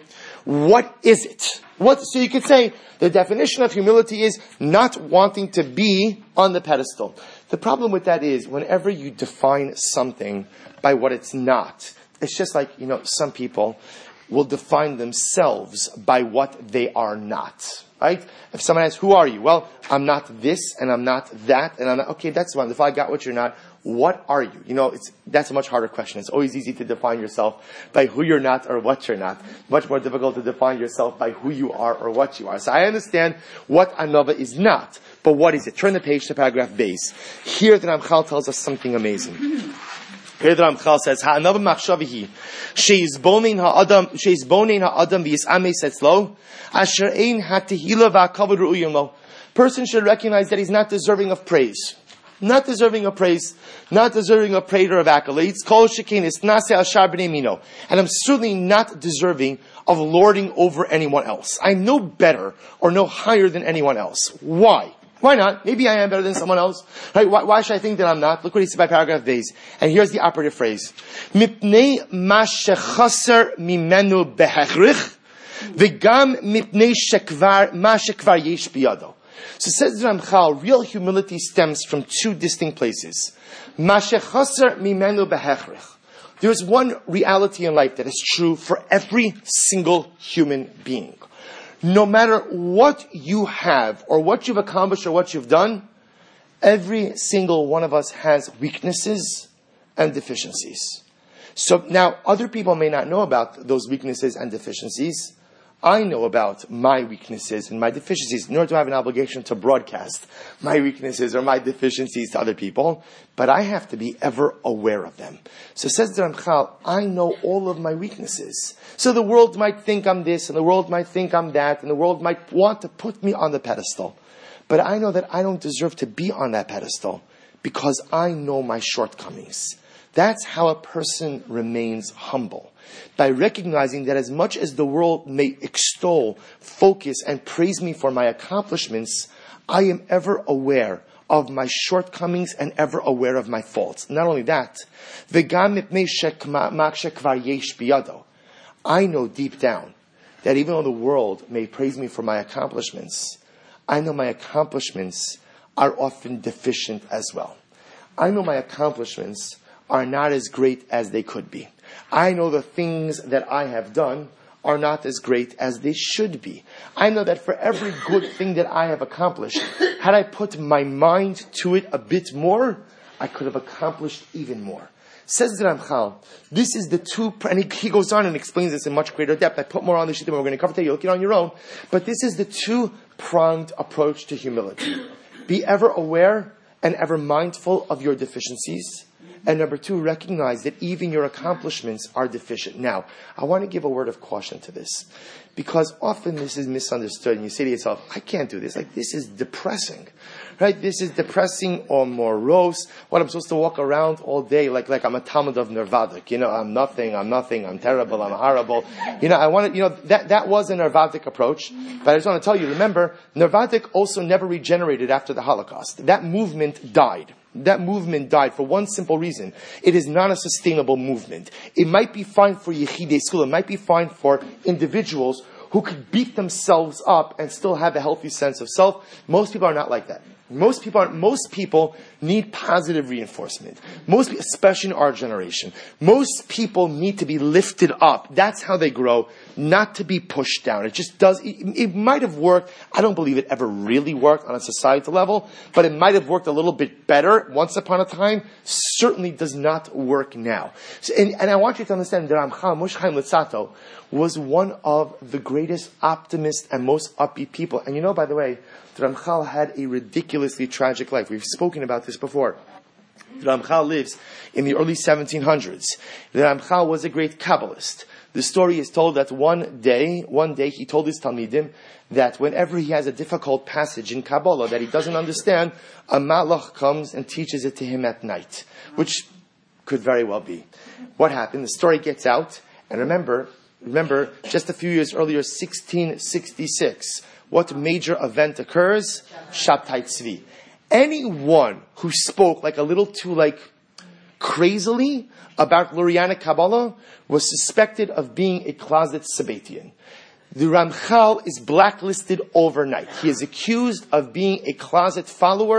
What is it? What, so you could say the definition of humility is not wanting to be on the pedestal. The problem with that is whenever you define something by what it's not, it's just like, you know, some people will define themselves by what they are not. Right? If someone asks, who are you? Well, I'm not this, and I'm not that, and I'm not, okay, that's wonderful. I got what you're not. what are you? You know, it's that's a much harder question. It's always easy to define yourself by who you're not or what you're not. Much more difficult to define yourself by who you are or what you are. So I understand what anava is not, but what is it? Turn the page to paragraph base. Here the Ramchal tells us something amazing. Here the Ramchal says, "Ha'anava machshavihi sheis bonein ha'adam sheis bonein ha'adam v'yis'amei setzlo asher ein hatehila v'akavod ru'uyim lo." Person should recognize that he's not deserving of praise. Not deserving of praise, not deserving of praise or of accolades. Kol shekin is nase ashar b'nei mino. And I'm certainly not deserving of lording over anyone else. I'm no better or no higher than anyone else. Why? Why not? Maybe I am better than someone else. Right? Why, why should I think that I'm not? Look what he said by paragraph base. And here's the operative phrase. Mipnei ma shechaser mimenu behechrich v'gam mipnei shekvar ma shekvar yesh biyado. So says Ramchal, real humility stems from two distinct places. Mashechaser mimenu behechrich. There's one reality in life that is true for every single human being. No matter what you have, or what you've accomplished, or what you've done, every single one of us has weaknesses and deficiencies. So now, other people may not know about those weaknesses and deficiencies. I know about my weaknesses and my deficiencies, nor do I have an obligation to broadcast my weaknesses or my deficiencies to other people, but I have to be ever aware of them. So says the Ramchal, I know all of my weaknesses. So the world might think I'm this, and the world might think I'm that, and the world might want to put me on the pedestal. But I know that I don't deserve to be on that pedestal, because I know my shortcomings. That's how a person remains humble. By recognizing that as much as the world may extol, focus, and praise me for my accomplishments, I am ever aware of my shortcomings and ever aware of my faults. Not only that, I know deep down that even though the world may praise me for my accomplishments, I know my accomplishments are often deficient as well. I know my accomplishments are not as great as they could be. I know the things that I have done are not as great as they should be. I know that for every good thing that I have accomplished, had I put my mind to it a bit more, I could have accomplished even more. Says the Ramchal, this is the two, and he, he goes on and explains this in much greater depth. I put more on the sheet, we're going to cover today, you look it on your own. But this is the two-pronged approach to humility. Be ever aware and ever mindful of your deficiencies. And number two, recognize that even your accomplishments are deficient. Now, I want to give a word of caution to this, because often this is misunderstood, and you say to yourself, I can't do this. Like, this is depressing, right? This is depressing or morose. What, I'm supposed to walk around all day like, like I'm a Talmud of Nervadik. You know, I'm nothing, I'm nothing, I'm terrible, I'm horrible. You know, I want to, you know, that, that was a Nervadik approach. But I just want to tell you, remember, Nervadik also never regenerated after the Holocaust. That movement died. That movement died for one simple reason. It is not a sustainable movement. It might be fine for Yechidei School. It might be fine for individuals who could beat themselves up and still have a healthy sense of self. Most people are not like that. Most people are, most people need positive reinforcement. Most, especially in our generation. Most people need to be lifted up. That's how they grow, not to be pushed down. It just does, it, it might have worked. I don't believe it ever really worked on a societal level, but it might have worked a little bit better once upon a time. Certainly does not work now. So, and, and I want you to understand that Ramchal, Moshe Chaim Luzzatto, was one of the greatest optimists and most upbeat people. And you know, by the way, the Ramchal had a ridiculously tragic life. We've spoken about this before. The Ramchal lives in the early seventeen hundreds. The Ramchal was a great Kabbalist. The story is told that one day, one day he told his Talmidim that whenever he has a difficult passage in Kabbalah that he doesn't understand, a Malach comes and teaches it to him at night, which could very well be. What happened? The story gets out, and remember, remember, just a few years earlier, sixteen sixty-six, what major event occurs? Shabtai Tzvi. Anyone who spoke like a little too like crazily about Lurianic Kabbalah was suspected of being a closet Sabbatian. The Ramchal is blacklisted overnight. He is accused of being a closet follower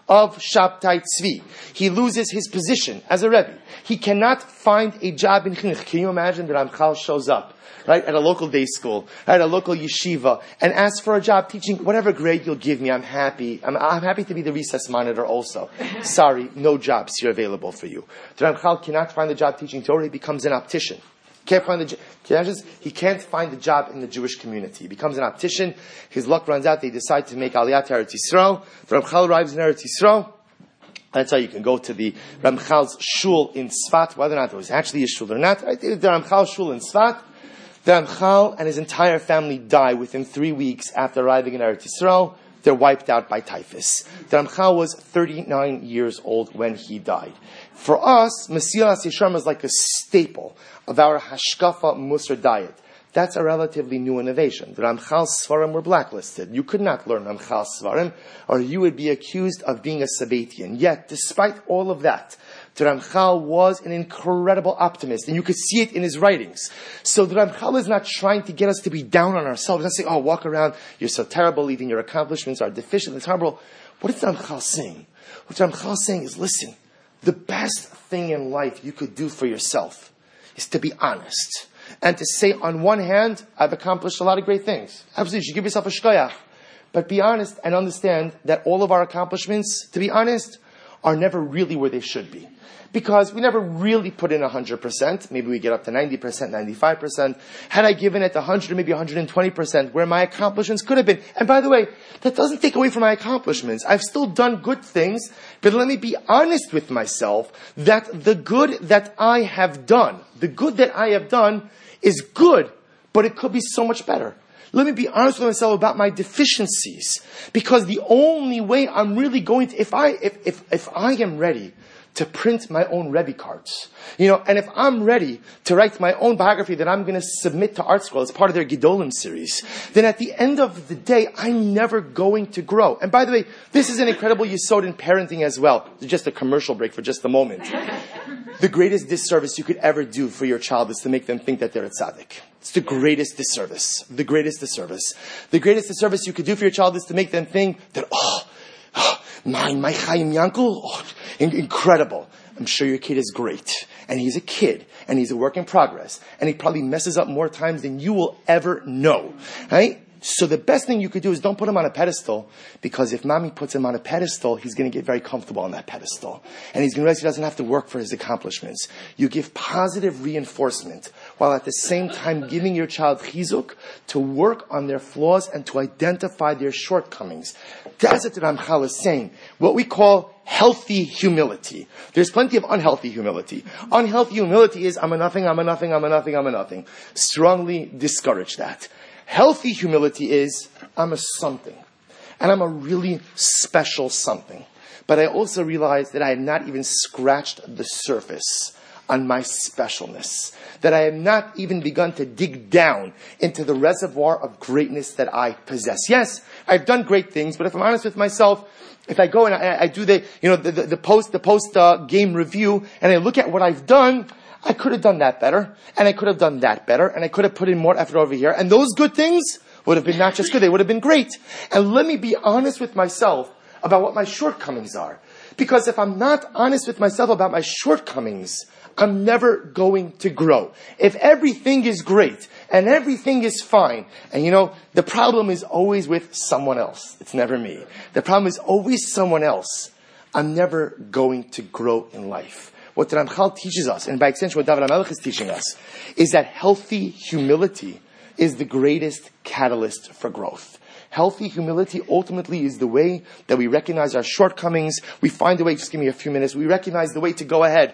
of Shabtai Tzvi. He loses his position as a Rebbe. He cannot find a job in Chinuch. Can you imagine that Ramchal shows up, right, at a local day school, at a local yeshiva, and asks for a job teaching whatever grade you'll give me? I'm happy. I'm, I'm happy to be the recess monitor also. Sorry, no jobs here available for you. The Ramchal cannot find a job teaching Torah. He becomes an optician. Can't find the, can just, he can't find a job in the Jewish community. He becomes an optician. His luck runs out. They decide to make Aliyah to Eretz Yisrael. The Ramchal arrives in Eretz Yisrael. That's how you can go to the Ramchal's shul in Sfat, whether or not it was actually a shul or not. Right? The Ramchal's shul in Sfat. The Ramchal and his entire family die within three weeks after arriving in Eretz Yisrael. They're wiped out by typhus. The Ramchal was thirty-nine years old when he died. For us, Mesilas Yesharim is like a staple of our Hashkafa Musar diet. That's a relatively new innovation. The Ramchal's Svarim were blacklisted. You could not learn Ramchal's Svarim, or you would be accused of being a Sabbatian. Yet, despite all of that, the Ramchal was an incredible optimist, and you could see it in his writings. So the Ramchal is not trying to get us to be down on ourselves and say, oh, walk around, you're so terrible, even your accomplishments are deficient, it's horrible. What is the Ramchal saying? What the Ramchal is saying is, listen, the best thing in life you could do for yourself is to be honest. And to say, on one hand, I've accomplished a lot of great things. Absolutely, you should give yourself a shkoyach. But be honest and understand that all of our accomplishments, to be honest, are never really where they should be. Because we never really put in one hundred percent. Maybe we get up to ninety percent, ninety-five percent. Had I given it one hundred, maybe one hundred twenty percent, where my accomplishments could have been. And by the way, that doesn't take away from my accomplishments. I've still done good things, but let me be honest with myself that the good that I have done, the good that I have done is good, but it could be so much better. Let me be honest with myself about my deficiencies, because the only way I'm really going to, if I, if, if, if I am ready to print my own Rebbe cards, you know, and if I'm ready to write my own biography that I'm going to submit to Art Scroll as part of their Gedolim series, then at the end of the day, I'm never going to grow. And by the way, this is an incredible yesod in parenting as well. Just a commercial break for just a moment. The greatest disservice you could ever do for your child is to make them think that they're a tzaddik. It's the greatest disservice. The greatest disservice. The greatest disservice you could do for your child is to make them think that, oh, oh my, my Chaim Yankel, oh, incredible. I'm sure your kid is great. And he's a kid. And he's a work in progress. And he probably messes up more times than you will ever know. Right? So the best thing you could do is don't put him on a pedestal, because if mommy puts him on a pedestal, he's going to get very comfortable on that pedestal. And he's going to realize he doesn't have to work for his accomplishments. You give positive reinforcement while at the same time giving your child chizuk to work on their flaws and to identify their shortcomings. That's what the Ramchal is saying. What we call healthy humility. There's plenty of unhealthy humility. Unhealthy humility is, I'm a nothing, I'm a nothing, I'm a nothing, I'm a nothing. Strongly discourage that. Healthy humility is, I'm a something. And I'm a really special something. But I also realize that I have not even scratched the surface on my specialness. That I have not even begun to dig down into the reservoir of greatness that I possess. Yes, I've done great things, but if I'm honest with myself, if I go and I, I do the, you know, the, the, the post, the post uh, game review, and I look at what I've done, I could have done that better, and I could have done that better, and I could have put in more effort over here, and those good things would have been not just good, they would have been great. And let me be honest with myself about what my shortcomings are. Because if I'm not honest with myself about my shortcomings, I'm never going to grow. If everything is great, and everything is fine, and you know, the problem is always with someone else. It's never me. The problem is always someone else. I'm never going to grow in life. What the Ramchal teaches us, and by extension what David HaMelech is teaching us, is that healthy humility is the greatest catalyst for growth. Healthy humility ultimately is the way that we recognize our shortcomings. We find a way, just give me a few minutes, we recognize the way to go ahead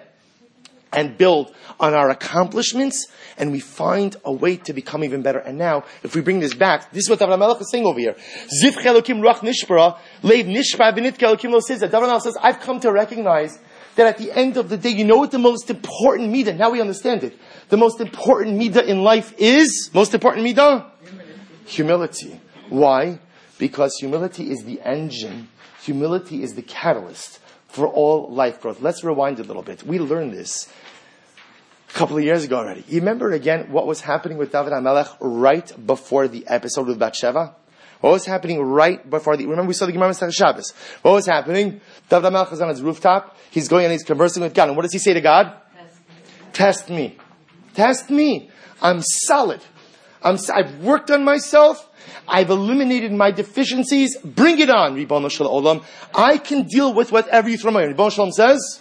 and build on our accomplishments, and we find a way to become even better. And now, if we bring this back, this is what David HaMelech is saying over here. Ziv chelokim ruach nishbara, leiv nishbar v'nit kelokim lo says that David HaMelech says, I've come to recognize that at the end of the day, you know what the most important midah, now we understand it. The most important midah in life is, most important midah? Humility. Humility. Why? Because humility is the engine. Humility is the catalyst for all life growth. Let's rewind a little bit. We learned this a couple of years ago already. You remember again what was happening with David HaMelech right before the episode with Bathsheba? What was happening right before the, remember we saw the Gemara on Shabbos. What was happening? David HaMelech is on his rooftop. He's going and he's conversing with God. And what does he say to God? Test me. Test me. I'm solid. I'm, I've worked on myself. I've eliminated my deficiencies. Bring it on, Ribono Shel Olam. I can deal with whatever you throw my way. Ribono Shel Olam says,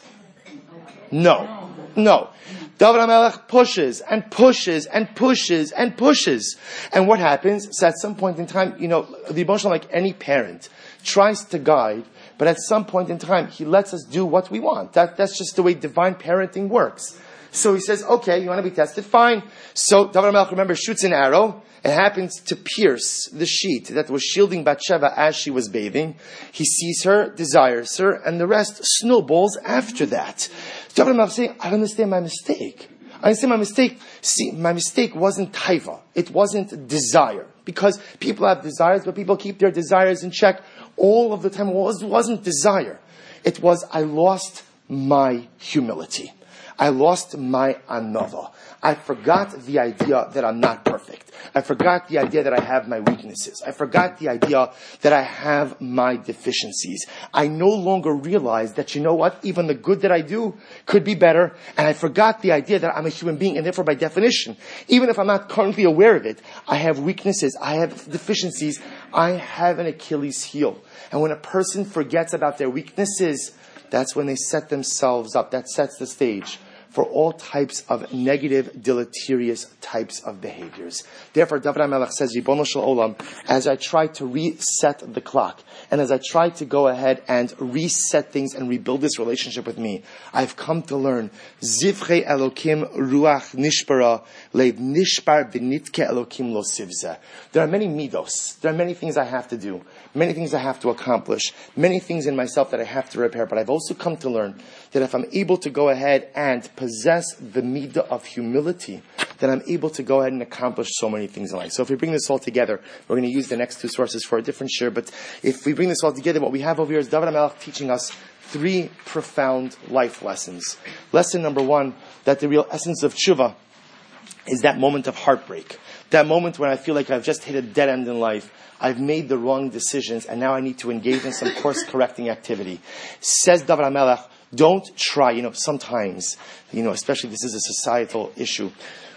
no. No. David HaMelech pushes and pushes and pushes and pushes. And what happens? So at some point in time, you know, the Ribono Shel Olam, like any parent, tries to guide, but at some point in time, he lets us do what we want. That, that's just the way divine parenting works. So he says, okay, you want to be tested? Fine. So David HaMelech, remember, shoots an arrow. It happens to pierce the sheet that was shielding Bathsheba as she was bathing. He sees her, desires her, and the rest snowballs after that. David HaMelech is saying, I understand my mistake. I understand my mistake. See, my mistake wasn't taiva. It wasn't desire. Because people have desires, but people keep their desires in check all of the time. It wasn't desire. It was, I lost my humility. I lost my anava. I forgot the idea that I'm not perfect. I forgot the idea that I have my weaknesses. I forgot the idea that I have my deficiencies. I no longer realize that, you know what, even the good that I do could be better. And I forgot the idea that I'm a human being, and therefore by definition, even if I'm not currently aware of it, I have weaknesses, I have deficiencies, I have an Achilles heel. And when a person forgets about their weaknesses, that's when they set themselves up. That sets the stage for all types of negative, deleterious types of behaviors. Therefore, David HaMelech says, Ribono Shel Olam, as I try to reset the clock, and as I try to go ahead and reset things and rebuild this relationship with me, I've come to learn, Zivchei Elokim Ruach Nishbara, Leiv Nishbar B'nitke Elokim Lo Sivzeh. There are many midos. There are many things I have to do, many things I have to accomplish, many things in myself that I have to repair, but I've also come to learn that if I'm able to go ahead and possess the midah of humility, then I'm able to go ahead and accomplish so many things in life. So if we bring this all together, we're going to use the next two sources for a different share, but if we bring this all together, what we have over here is David HaMelech teaching us three profound life lessons. Lesson number one, that the real essence of tshuva is that moment of heartbreak. That moment when I feel like I've just hit a dead end in life. I've made the wrong decisions, and now I need to engage in some course-correcting activity. Says David HaMelech, don't try, you know, sometimes, you know, especially this is a societal issue.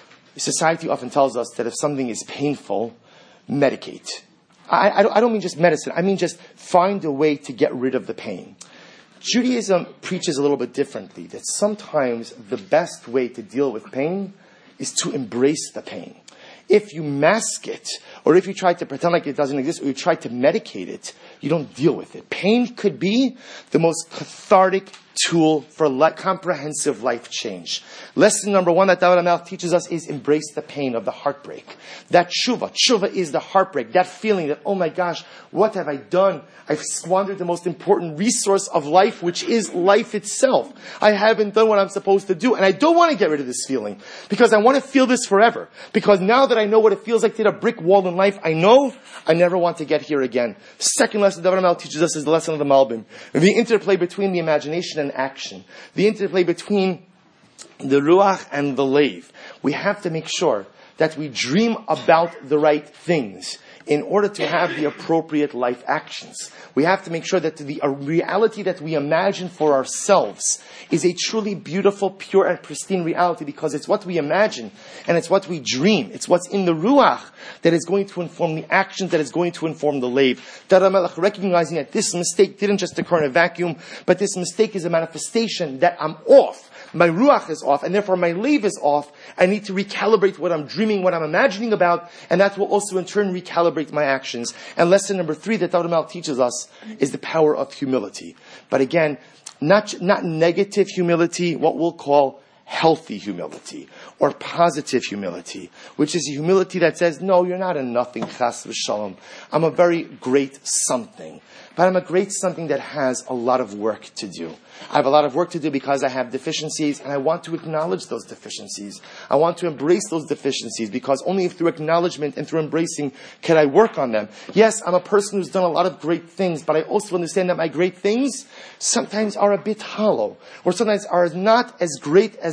Society often tells us that if something is painful, medicate. I, I, don't, I don't mean just medicine. I mean just find a way to get rid of the pain. Judaism preaches a little bit differently, that sometimes the best way to deal with pain is to embrace the pain. If you mask it, or if you try to pretend like it doesn't exist, or you try to medicate it, you don't deal with it. Pain could be the most cathartic tool for li- comprehensive life change. Lesson number one that David HaMelech teaches us is embrace the pain of the heartbreak. That tshuva. Tshuva is the heartbreak. That feeling that, oh my gosh, what have I done? I've squandered the most important resource of life, which is life itself. I haven't done what I'm supposed to do. And I don't want to get rid of this feeling, because I want to feel this forever. Because now that I know what it feels like to hit a brick wall in life, I know I never want to get here again. Second lesson David HaMelech teaches us is the lesson of the Malbim. The interplay between the imagination and action. The interplay between the ruach and the leiv. We have to make sure that we dream about the right things in order to have the appropriate life actions. We have to make sure that the reality that we imagine for ourselves is a truly beautiful, pure, and pristine reality, because it's what we imagine and it's what we dream. It's what's in the ruach that is going to inform the actions, that is going to inform the leiv. David HaMelech, recognizing that this mistake didn't just occur in a vacuum, but this mistake is a manifestation that I'm off. My ruach is off, and therefore my leiv is off. I need to recalibrate what I'm dreaming, what I'm imagining about, and that will also in turn recalibrate my actions. And lesson number three that David HaMelech teaches us is the power of humility. But again, not, not negative humility, what we'll call healthy humility, or positive humility, which is a humility that says, no, you're not a nothing, chas v'shalom. I'm a very great something. But I'm a great something that has a lot of work to do. I have a lot of work to do because I have deficiencies, and I want to acknowledge those deficiencies. I want to embrace those deficiencies, because only through acknowledgement and through embracing can I work on them. Yes, I'm a person who's done a lot of great things, but I also understand that my great things sometimes are a bit hollow, or sometimes are not as great as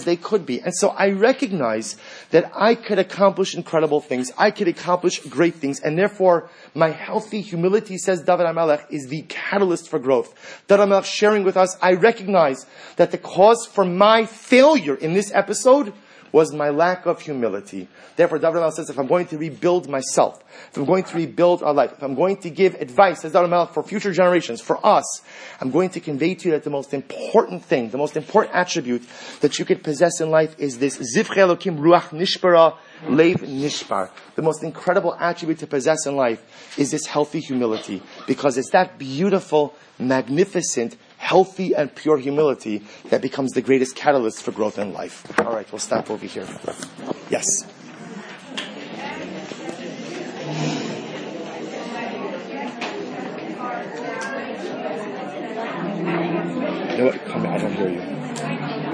as they could be. And so I recognize that I could accomplish incredible things. I could accomplish great things. And therefore, my healthy humility, says David HaMelech, is the catalyst for growth. David HaMelech sharing with us, I recognize that the cause for my failure in this episode was my lack of humility. Therefore, David HaMelech says, if I'm going to rebuild myself, if I'm going to rebuild our life, if I'm going to give advice, says David HaMelech, for future generations, for us, I'm going to convey to you that the most important thing, the most important attribute that you could possess in life is this Zivchei Elokim Ruach Nishbara Leiv Nishbar. The most incredible attribute to possess in life is this healthy humility, because it's that beautiful, magnificent, healthy and pure humility that becomes the greatest catalyst for growth in life. All right, we'll stop over here. Yes. You know what? Come, I don't hear you.